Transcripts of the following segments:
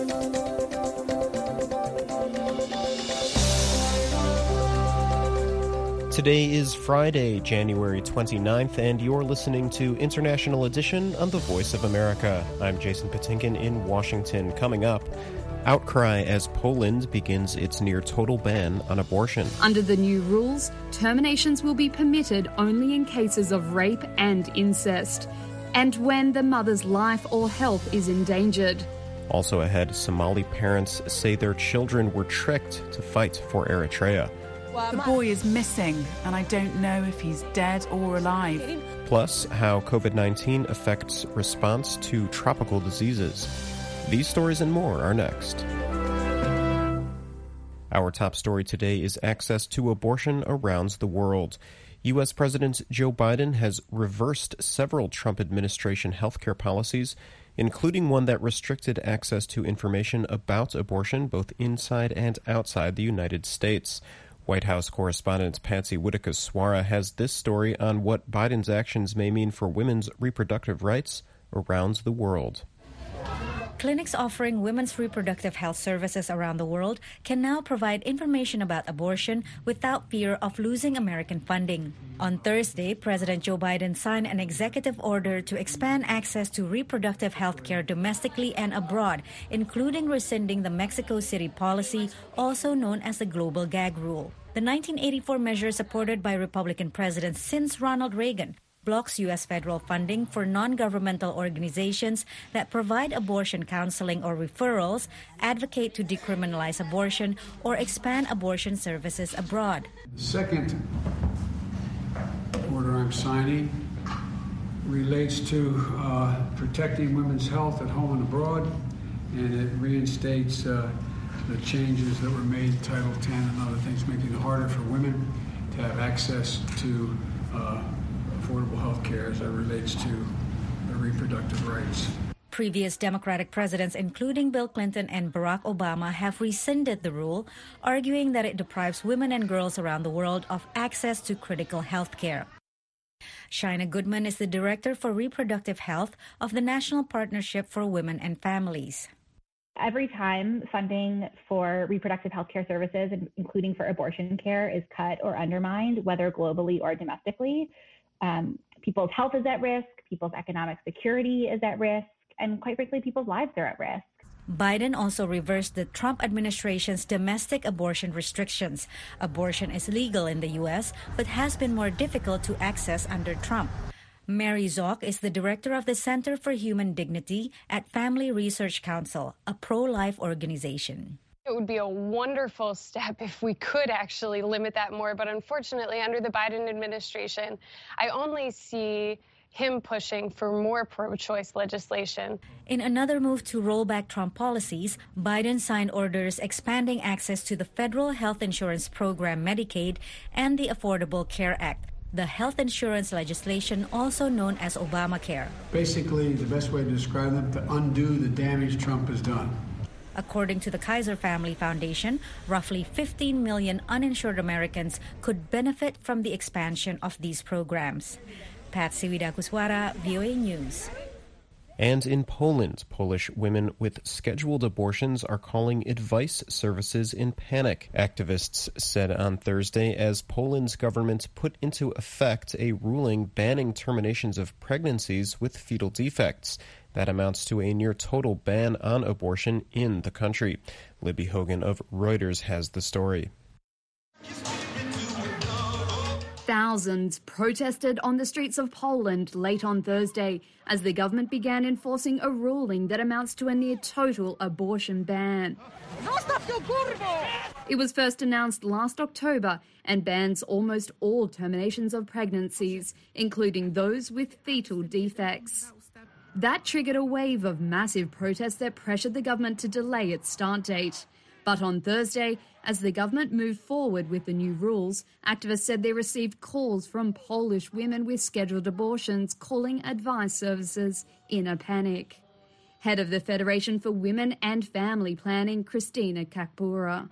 Today is Friday, January 29th, and you're listening to International Edition on the Voice of America. I'm Jason Patinkin in Washington. Coming up, outcry as Poland begins its near-total ban on abortion. Under the new rules, terminations will be permitted only in cases of rape and incest, and when the mother's life or health is endangered. Also ahead, Somali parents say their children were tricked to fight for Eritrea. The boy is missing, and I don't know if he's dead or alive. Plus, how COVID-19 affects response to tropical diseases. These stories and more are next. Our top story today is access to abortion around the world. U.S. President Joe Biden has reversed several Trump administration healthcare policies, including one that restricted access to information about abortion both inside and outside the United States. White House correspondent Patsy Widakuswara has this story on what Biden's actions may mean for women's reproductive rights around the world. Clinics offering women's reproductive health services around the world can now provide information about abortion without fear of losing American funding. On Thursday, President Joe Biden signed an executive order to expand access to reproductive health care domestically and abroad, including rescinding the Mexico City policy, also known as the Global Gag Rule. The 1984 measure, supported by Republican presidents since Ronald Reagan, blocks U.S. federal funding for non-governmental organizations that provide abortion counseling or referrals, advocate to decriminalize abortion, or expand abortion services abroad. The second order I'm signing relates to protecting women's health at home and abroad, and it reinstates the changes that were made in Title X and other things, making it harder for women to have access to affordable health care as it relates to their reproductive rights. Previous Democratic presidents, including Bill Clinton and Barack Obama, have rescinded the rule, arguing that it deprives women and girls around the world of access to critical health care. Shina Goodman is the Director for Reproductive Health of the National Partnership for Women and Families. Every time funding for reproductive health care services, including for abortion care, is cut or undermined, whether globally or domestically, people's health is at risk, people's economic security is at risk, and quite frankly, people's lives are at risk. Biden also reversed the Trump administration's domestic abortion restrictions. Abortion is legal in the U.S., but has been more difficult to access under Trump. Mary Zock is the director of the Center for Human Dignity at Family Research Council, a pro-life organization. It would be a wonderful step if we could actually limit that more, but unfortunately, under the Biden administration, I only see him pushing for more pro-choice legislation. In another move to roll back Trump policies, Biden signed orders expanding access to the federal health insurance program Medicaid and the Affordable Care Act, the health insurance legislation also known as Obamacare. Basically, the best way to describe them, to undo the damage Trump has done. According to the Kaiser Family Foundation, roughly 15 million uninsured Americans could benefit from the expansion of these programs. Patsy Widakuswara, VOA News. And in Poland, Polish women with scheduled abortions are calling advice services in panic, activists said on Thursday, as Poland's government put into effect a ruling banning terminations of pregnancies with fetal defects. That amounts to a near-total ban on abortion in the country. Libby Hogan of Reuters has the story. Thousands protested on the streets of Poland late on Thursday as the government began enforcing a ruling that amounts to a near-total abortion ban. It was first announced last October and bans almost all terminations of pregnancies, including those with fetal defects. That triggered a wave of massive protests that pressured the government to delay its start date. But on Thursday, as the government moved forward with the new rules, activists said they received calls from Polish women with scheduled abortions calling advice services in a panic. Head of the Federation for Women and Family Planning, Krystyna Kakpura.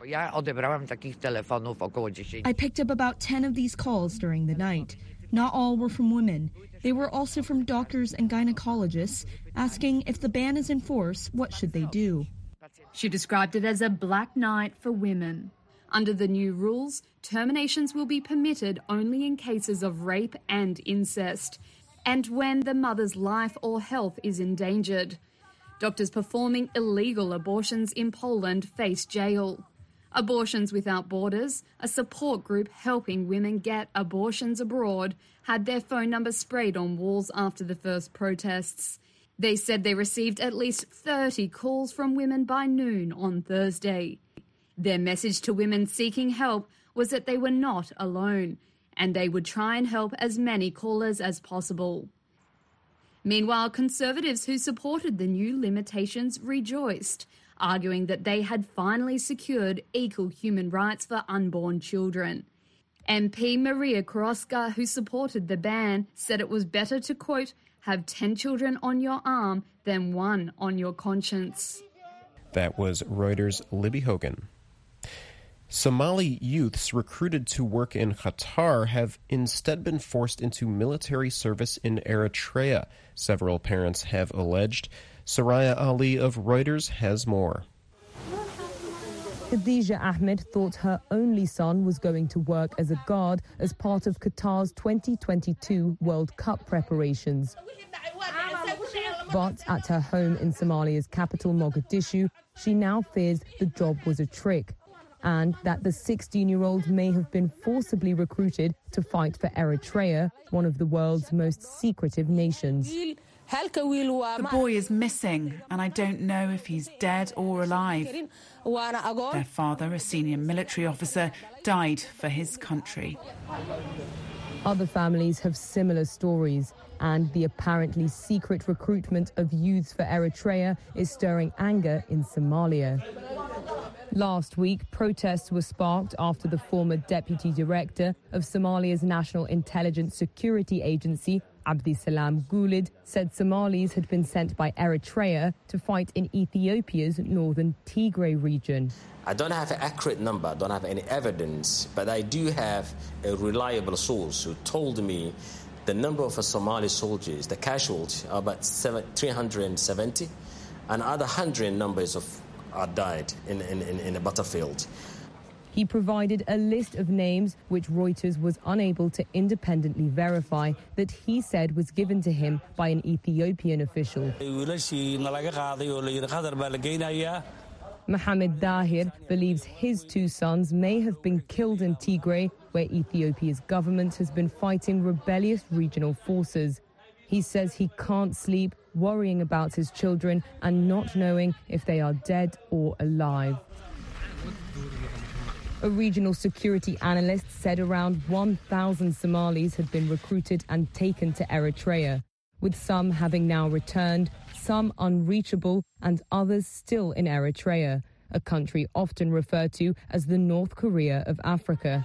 I picked up about 10 of these calls during the night. Not all were from women. They were also from doctors and gynecologists asking if the ban is in force, what should they do? She described it as a black night for women. Under the new rules, terminations will be permitted only in cases of rape and incest, and when the mother's life or health is endangered. Doctors performing illegal abortions in Poland face jail. Abortions Without Borders, a support group helping women get abortions abroad, had their phone numbers sprayed on walls after the first protests. They said they received at least 30 calls from women by noon on Thursday. Their message to women seeking help was that they were not alone, and they would try and help as many callers as possible. Meanwhile, Conservatives who supported the new limitations rejoiced, arguing that they had finally secured equal human rights for unborn children. MP Maria Koroska, who supported the ban, said it was better to, quote, have 10 children on your arm than one on your conscience. That was Reuters' Libby Hogan. Somali youths recruited to work in Qatar have instead been forced into military service in Eritrea, several parents have alleged. Soraya Ali of Reuters has more. Khadija Ahmed thought her only son was going to work as a guard as part of Qatar's 2022 World Cup preparations. But at her home in Somalia's capital, Mogadishu, she now fears the job was a trick and that the 16-year-old may have been forcibly recruited to fight for Eritrea, one of the world's most secretive nations. The boy is missing, and I don't know if he's dead or alive. Their father, a senior military officer, died for his country. Other families have similar stories, and the apparently secret recruitment of youths for Eritrea is stirring anger in Somalia. Last week, protests were sparked after the former deputy director of Somalia's National Intelligence Security Agency, Abdisalam Gulid, said Somalis had been sent by Eritrea to fight in Ethiopia's northern Tigray region. I don't have an accurate number, I don't have any evidence, but I do have a reliable source who told me the number of Somali soldiers, the casualties, are about 370, and other 100 numbers are died in the battlefield. He provided a list of names which Reuters was unable to independently verify that he said was given to him by an Ethiopian official. Mohamed Dahir believes his two sons may have been killed in Tigray, where Ethiopia's government has been fighting rebellious regional forces. He says he can't sleep, worrying about his children and not knowing if they are dead or alive. A regional security analyst said around 1,000 Somalis had been recruited and taken to Eritrea, with some having now returned, some unreachable, and others still in Eritrea, a country often referred to as the North Korea of Africa.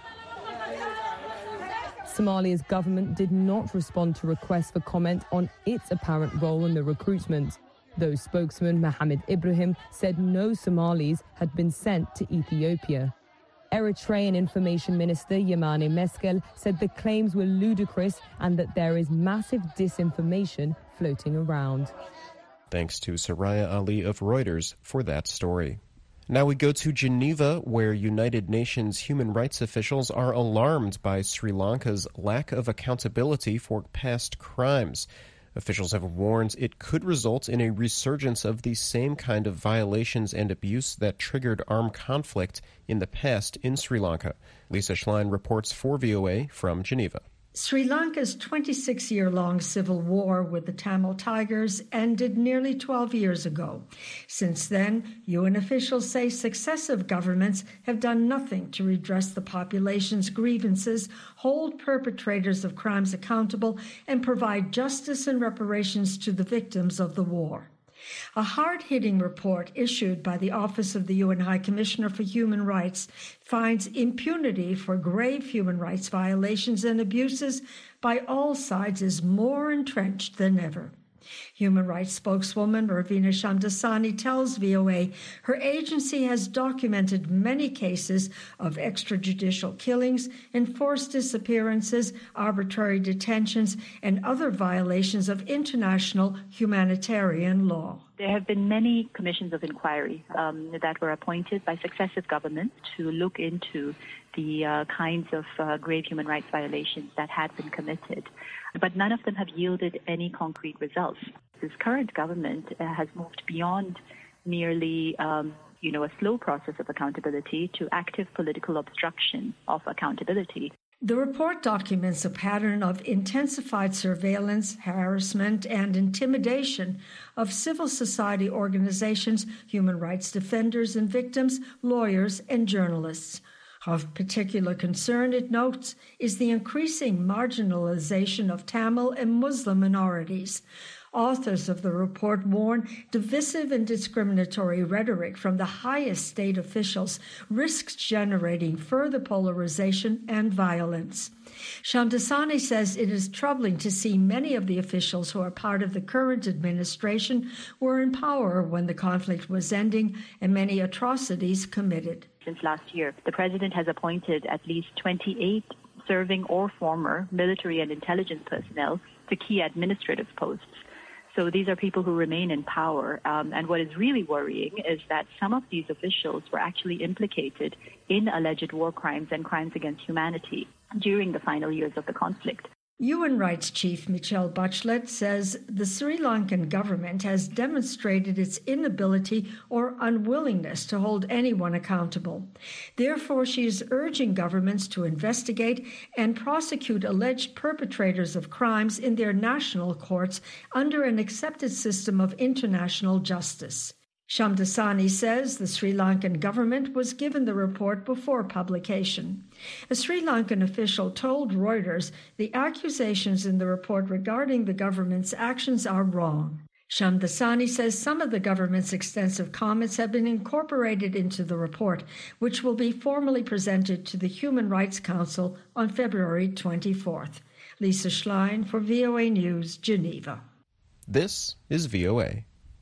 Somalia's government did not respond to requests for comment on its apparent role in the recruitment, though spokesman Mohamed Ibrahim said no Somalis had been sent to Ethiopia. Eritrean Information Minister Yemane Meskel said the claims were ludicrous and that there is massive disinformation floating around. Thanks to Soraya Ali of Reuters for that story. Now we go to Geneva, where United Nations human rights officials are alarmed by Sri Lanka's lack of accountability for past crimes. Officials have warned it could result in a resurgence of the same kind of violations and abuse that triggered armed conflict in the past in Sri Lanka. Lisa Schlein reports for VOA from Geneva. Sri Lanka's 26-year-long civil war with the Tamil Tigers ended nearly 12 years ago. Since then, UN officials say successive governments have done nothing to redress the population's grievances, hold perpetrators of crimes accountable, and provide justice and reparations to the victims of the war. A hard-hitting report issued by the Office of the UN High Commissioner for Human Rights finds impunity for grave human rights violations and abuses by all sides is more entrenched than ever. Human rights spokeswoman Ravina Shamdasani tells VOA her agency has documented many cases of extrajudicial killings, enforced disappearances, arbitrary detentions, and other violations of international humanitarian law. There have been many commissions of inquiry that were appointed by successive governments to look into the kinds of grave human rights violations that had been committed. But none of them have yielded any concrete results. This current government has moved beyond merely a slow process of accountability to active political obstruction of accountability. The report documents a pattern of intensified surveillance, harassment, and intimidation of civil society organizations, human rights defenders and victims, lawyers, and journalists. Of particular concern, it notes, is the increasing marginalization of Tamil and Muslim minorities. Authors of the report warn divisive and discriminatory rhetoric from the highest state officials risks generating further polarization and violence. Shamdasani says it is troubling to see many of the officials who are part of the current administration were in power when the conflict was ending and many atrocities committed. Since last year, the president has appointed at least 28 serving or former military and intelligence personnel to key administrative posts. So these are people who remain in power. And what is really worrying is that some of these officials were actually implicated in alleged war crimes and crimes against humanity during the final years of the conflict. UN Rights Chief Michelle Bachelet says the Sri Lankan government has demonstrated its inability or unwillingness to hold anyone accountable. Therefore, she is urging governments to investigate and prosecute alleged perpetrators of crimes in their national courts under an accepted system of international justice. Shamdasani says the Sri Lankan government was given the report before publication. A Sri Lankan official told Reuters the accusations in the report regarding the government's actions are wrong. Shamdasani says some of the government's extensive comments have been incorporated into the report, which will be formally presented to the Human Rights Council on February 24th. Lisa Schlein for VOA News, Geneva. This is VOA.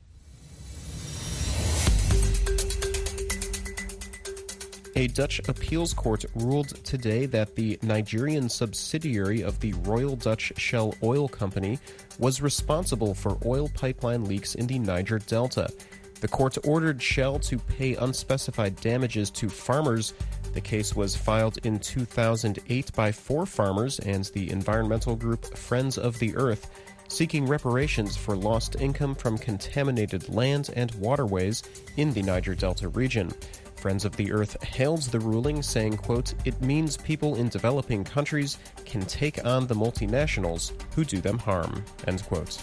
A Dutch appeals court ruled today that the Nigerian subsidiary of the Royal Dutch Shell Oil Company was responsible for oil pipeline leaks in the Niger Delta. The court ordered Shell to pay unspecified damages to farmers. The case was filed in 2008 by 4 farmers and the environmental group Friends of the Earth, seeking reparations for lost income from contaminated land and waterways in the Niger Delta region. Friends of the Earth hails the ruling, saying, quote, "It means people in developing countries can take on the multinationals who do them harm," end quote.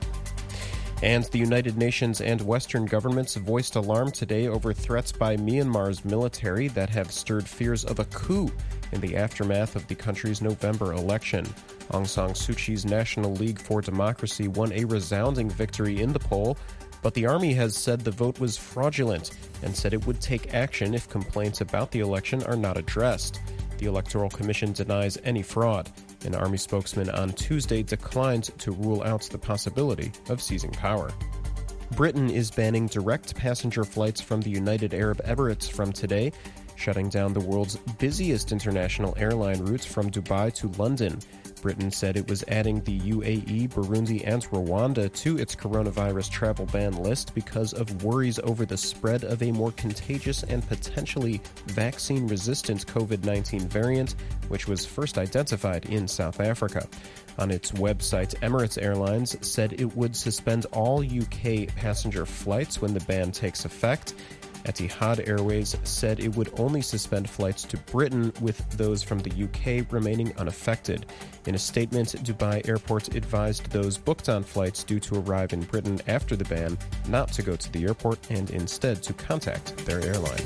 And the United Nations and Western governments voiced alarm today over threats by Myanmar's military that have stirred fears of a coup in the aftermath of the country's November election. Aung San Suu Kyi's National League for Democracy won a resounding victory in the poll, but the army has said the vote was fraudulent and said it would take action if complaints about the election are not addressed. The Electoral Commission denies any fraud. An army spokesman on Tuesday declined to rule out the possibility of seizing power. Britain is banning direct passenger flights from the United Arab Emirates from today, shutting down the world's busiest international airline route from Dubai to London. Britain said it was adding the UAE, Burundi, and Rwanda to its coronavirus travel ban list because of worries over the spread of a more contagious and potentially vaccine-resistant COVID-19 variant, which was first identified in South Africa. On its website, Emirates Airlines said it would suspend all UK passenger flights when the ban takes effect. Etihad Airways said it would only suspend flights to Britain, with those from the UK remaining unaffected. In a statement, Dubai Airport advised those booked on flights due to arrive in Britain after the ban not to go to the airport and instead to contact their airline.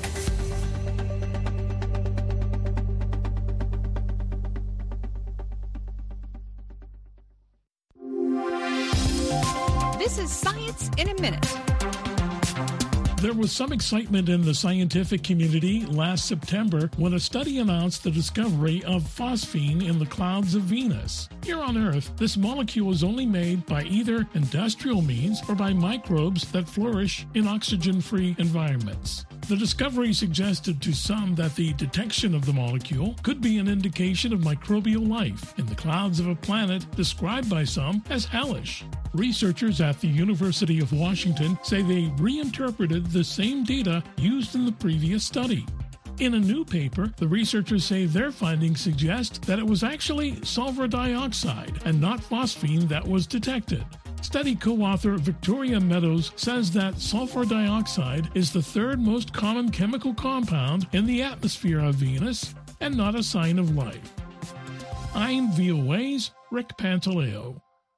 This is Science in a Minute. There was some excitement in the scientific community last September when a study announced the discovery of phosphine in the clouds of Venus. Here on Earth, this molecule is only made by either industrial means or by microbes that flourish in oxygen-free environments. The discovery suggested to some that the detection of the molecule could be an indication of microbial life in the clouds of a planet described by some as hellish. Researchers at the University of Washington say they reinterpreted the same data used in the previous study. In a new paper, the researchers say their findings suggest that it was actually sulfur dioxide and not phosphine that was detected. Study co-author Victoria Meadows says that sulfur dioxide is the third most common chemical compound in the atmosphere of Venus and not a sign of life. I'm VOA's Rick Pantaleo.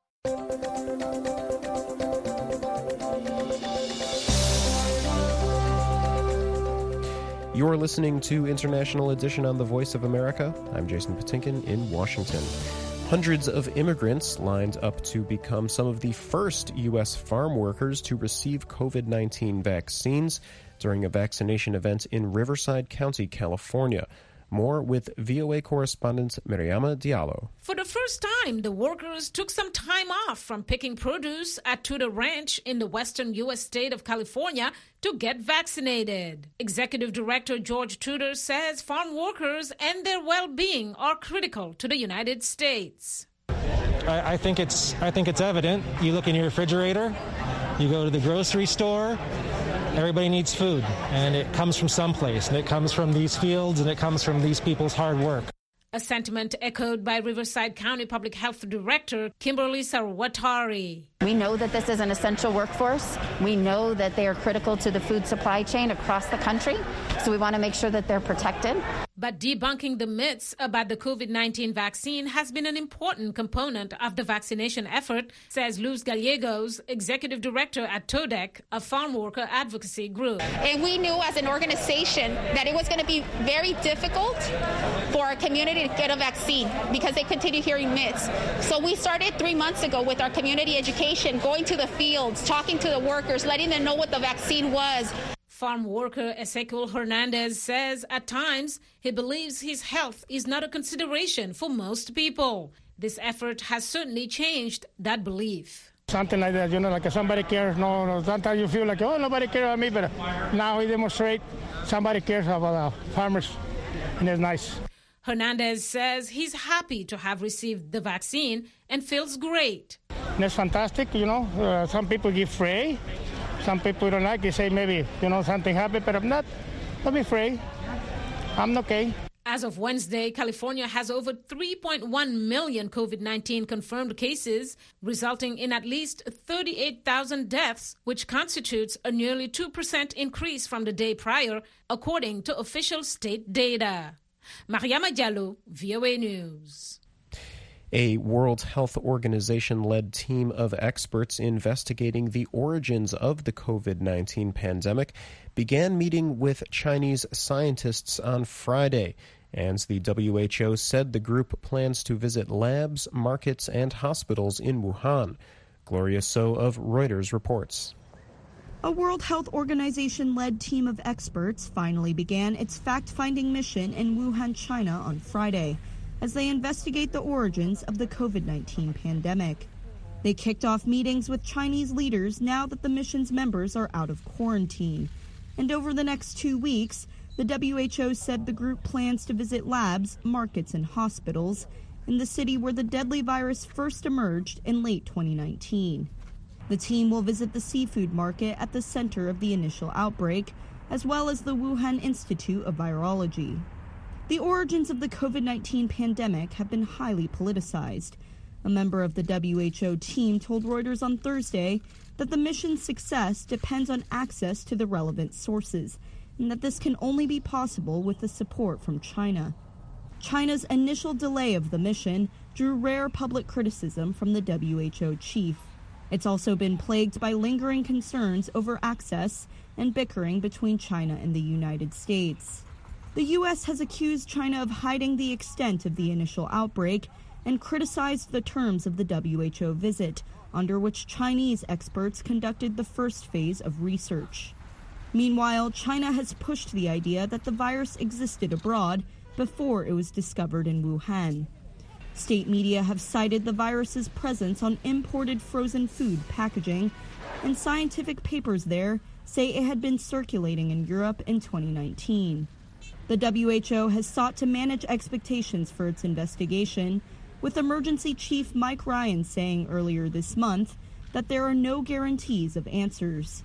You're listening to International Edition on the Voice of America. I'm Jason Patinkin in Washington. Hundreds of immigrants lined up to become some of the first U.S. farm workers to receive COVID-19 vaccines during a vaccination event in Riverside County, California. More with VOA correspondent Mariama Diallo. For the first time, the workers took some time off from picking produce at Tudor Ranch in the western U.S. state of California to get vaccinated. Executive Director George Tudor says farm workers and their well-being are critical to the United States. I think it's evident. You look in your refrigerator, you go to the grocery store, everybody needs food, and it comes from someplace, and it comes from these fields, and it comes from these people's hard work. A sentiment echoed by Riverside County Public Health Director Kimberly Sarwatari. We know that this is an essential workforce. We know that they are critical to the food supply chain across the country, so we want to make sure that they're protected. But debunking the myths about the COVID-19 vaccine has been an important component of the vaccination effort, says Luz Gallegos, Executive Director at TODEC, a farm worker advocacy group. And we knew as an organization that it was going to be very difficult for our community to get a vaccine because they continue hearing myths. So we started 3 months ago with our community education, going to the fields, talking to the workers, letting them know what the vaccine was. Farm worker Ezequiel Hernandez says at times he believes his health is not a consideration for most people. This effort has certainly changed that belief. Something like that, like somebody cares. No, sometimes you feel like, oh, nobody cares about me, but now we demonstrate somebody cares about farmers, and it's nice. Hernandez says he's happy to have received the vaccine and feels great. And it's fantastic, some people give free. Some people don't like it, say maybe, something happened, but I'm not. Don't be afraid. I'm okay. As of Wednesday, California has over 3.1 million COVID-19 confirmed cases, resulting in at least 38,000 deaths, which constitutes a nearly 2% increase from the day prior, according to official state data. Mariama Diallo, VOA News. A World Health Organization-led team of experts investigating the origins of the COVID-19 pandemic began meeting with Chinese scientists on Friday, and the WHO said the group plans to visit labs, markets, and hospitals in Wuhan. Gloria So of Reuters reports. A World Health Organization-led team of experts finally began its fact-finding mission in Wuhan, China on Friday, as they investigate the origins of the COVID-19 pandemic. They kicked off meetings with Chinese leaders now that the mission's members are out of quarantine. And over the next 2 weeks, the WHO said the group plans to visit labs, markets, and hospitals in the city where the deadly virus first emerged in late 2019. The team will visit the seafood market at the center of the initial outbreak, as well as the Wuhan Institute of Virology. The origins of the COVID-19 pandemic have been highly politicized. A member of the WHO team told Reuters on Thursday that the mission's success depends on access to the relevant sources, and that this can only be possible with the support from China. China's initial delay of the mission drew rare public criticism from the WHO chief. It's also been plagued by lingering concerns over access and bickering between China and the United States. The U.S. has accused China of hiding the extent of the initial outbreak and criticized the terms of the WHO visit, under which Chinese experts conducted the first phase of research. Meanwhile, China has pushed the idea that the virus existed abroad before it was discovered in Wuhan. State media have cited the virus's presence on imported frozen food packaging, and scientific papers there say it had been circulating in Europe in 2019. The WHO has sought to manage expectations for its investigation, with Emergency Chief Mike Ryan saying earlier this month that there are no guarantees of answers.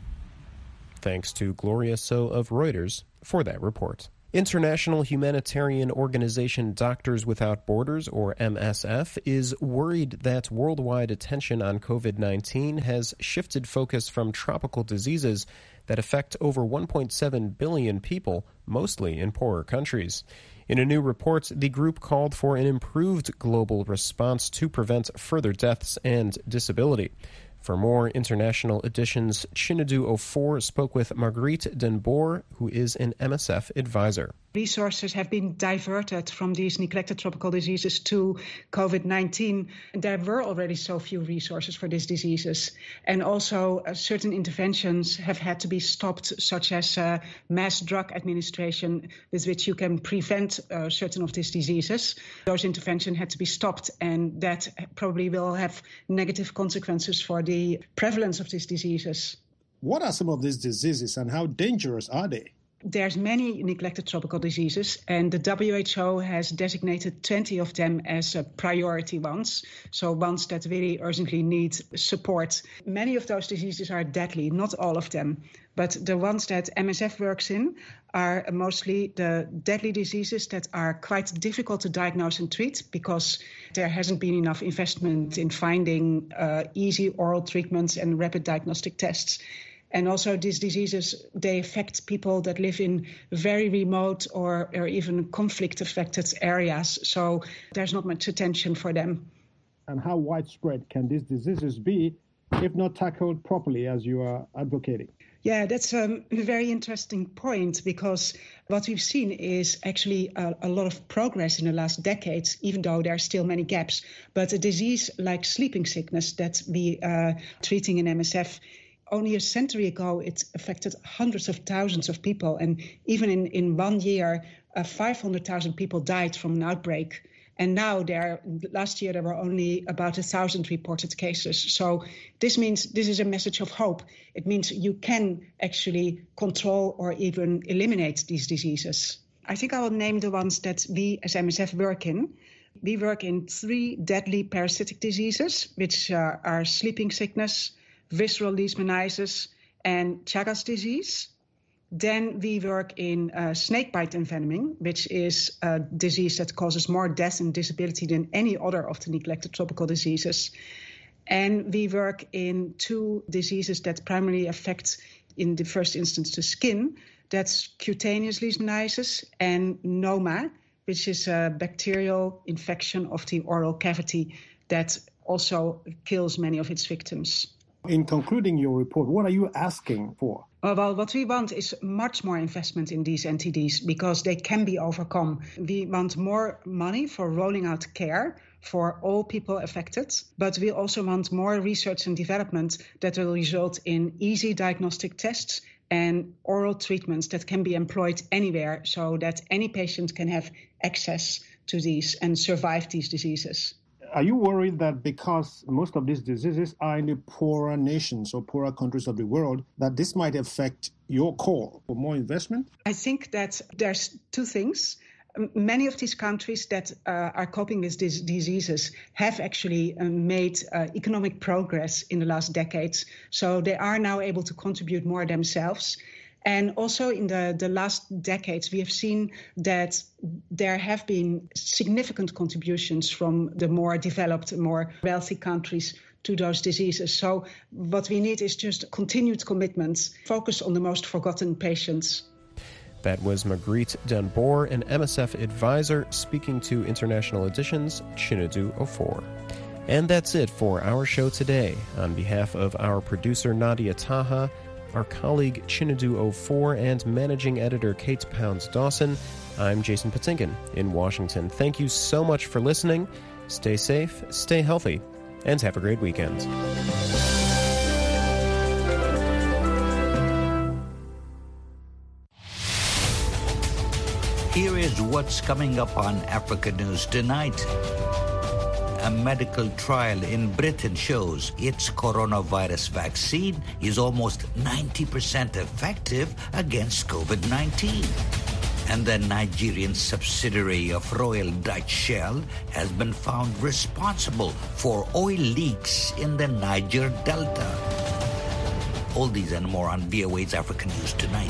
Thanks to Gloria So of Reuters for that report. International humanitarian organization Doctors Without Borders, or MSF, is worried that worldwide attention on COVID-19 has shifted focus from tropical diseases that affect over 1.7 billion people, mostly in poorer countries. In a new report, the group called for an improved global response to prevent further deaths and disability. For more International Edition's Chinadu Ofor spoke with Margriet Den Boer, who is an MSF advisor. Resources have been diverted from these neglected tropical diseases to COVID-19. There were already so few resources for these diseases. And also certain interventions have had to be stopped, such as mass drug administration, with which you can prevent certain of these diseases. Those interventions had to be stopped, and that probably will have negative consequences for the prevalence of these diseases. What are some of these diseases and how dangerous are they? There's many neglected tropical diseases, and the WHO has designated 20 of them as priority ones, so ones that really urgently need support. Many of those diseases are deadly, not all of them, but the ones that MSF works in are mostly the deadly diseases that are quite difficult to diagnose and treat because there hasn't been enough investment in finding easy oral treatments and rapid diagnostic tests. And also these diseases, they affect people that live in very remote or even conflict-affected areas. So there's not much attention for them. And how widespread can these diseases be if not tackled properly, as you are advocating? Yeah, that's a very interesting point, because what we've seen is actually a lot of progress in the last decades, even though there are still many gaps. But a disease like sleeping sickness that we are treating in MSF, only a century ago, it affected hundreds of thousands of people. And even in 1 year, 500,000 people died from an outbreak. And now last year, there were only about 1,000 reported cases. So this means this is a message of hope. It means you can actually control or even eliminate these diseases. I think I will name the ones that we as MSF work in. We work in 3 deadly parasitic diseases, which are sleeping sickness, visceral leishmaniasis, and Chagas disease. Then we work in snakebite envenoming, which is a disease that causes more death and disability than any other of the neglected tropical diseases. And we work in 2 diseases that primarily affect, in the first instance, the skin. That's cutaneous leishmaniasis and NOMA, which is a bacterial infection of the oral cavity that also kills many of its victims. In concluding your report, what are you asking for? Well, what we want is much more investment in these NTDs because they can be overcome. We want more money for rolling out care for all people affected, but we also want more research and development that will result in easy diagnostic tests and oral treatments that can be employed anywhere so that any patient can have access to these and survive these diseases. Are you worried that because most of these diseases are in the poorer nations or poorer countries of the world, that this might affect your call for more investment? I think that there's 2 things. Many of these countries that are coping with these diseases have actually made economic progress in the last decades. So they are now able to contribute more themselves. And also in the last decades, we have seen that there have been significant contributions from the more developed, more wealthy countries to those diseases. So what we need is just continued commitments, focus on the most forgotten patients. That was Margriet Den Boer, an MSF advisor, speaking to International Edition's Chinadu Ofor. And that's it for our show today. On behalf of our producer Nadia Taha, our colleague Chinadu Ofor, and managing editor Kate Pounds-Dawson, I'm Jason Patinkin in Washington. Thank you so much for listening. Stay safe, stay healthy, and have a great weekend. Here is what's coming up on Africa News Tonight. a medical trial in Britain shows its coronavirus vaccine is almost 90% effective against COVID-19. And the Nigerian subsidiary of Royal Dutch Shell has been found responsible for oil leaks in the Niger Delta. All these and more on VOA's African News Tonight.